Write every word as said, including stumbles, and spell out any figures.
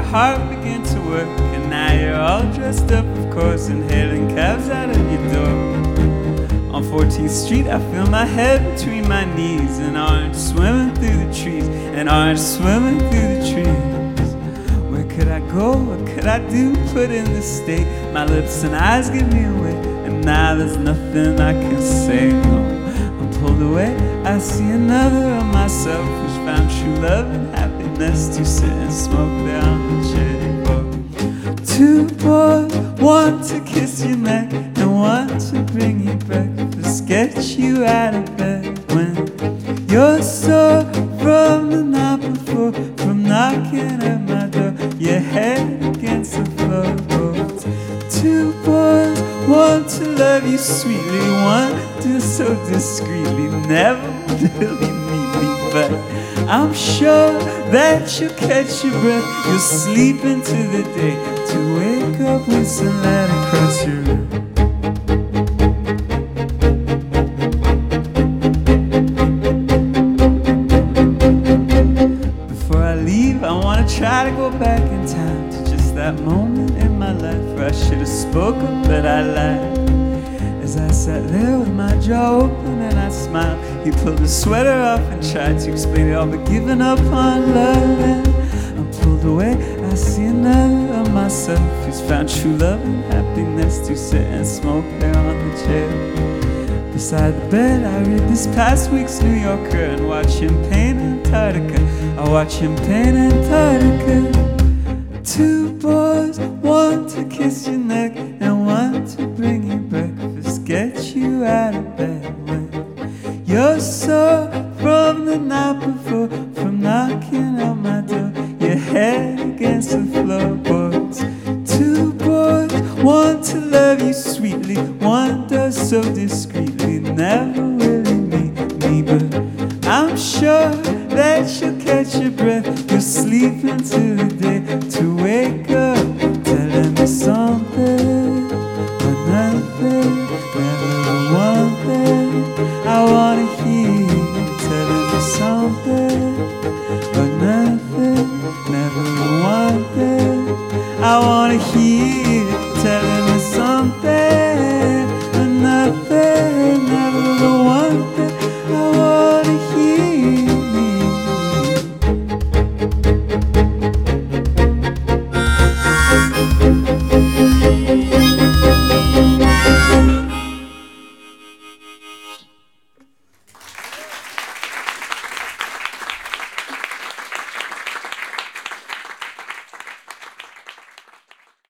heart began to work, and now you're all dressed up, of course, and hailing cabs out of your door. On fourteenth street, I feel my head between my knees, and orange swimming through the trees, and orange swimming through the trees. Where could I go? What could I do? Put in the state. My lips and eyes give me away, and now there's nothing I can say. No, I'm pulled away. I see another of myself who's found true love and happiness to sit and smoke there on the cherry boat. Two boys, one to kiss your neck and one to bring you breakfast, get you out of bed when you're sore from the night before, from knocking at my door, your head against the floorboards. Two boys, one to love you sweetly, one to so discreetly, never really meet me, but I'm sure that you'll catch your breath, you'll sleep into the day, to wake up with sunlight across your room. Before I leave, I wanna try to go back in time to just that moment in my life where I should have spoken, but I lied. As I sat there with my jaw open and I smiled, he pulled his sweater off and tried to explain it all, but giving up on love, and I'm pulled away. I see another of myself who's found true love and happiness to sit and smoke there on the chair. Beside the bed, I read this past week's New Yorker and watch him paint Antarctica. I watch him paint Antarctica. Two boys, one to kiss your neck and one to bring you breakfast, get you out of bed when you're sore from the night before, from knocking on my door, your head against the floorboards. Two boys, one to love you sweetly, one does so discreetly, never really meet me, but I'm sure that you'll catch your breath, you'll sleep into the day, to wake up telling me something, another, never the one thing I wanna hear, telling me something,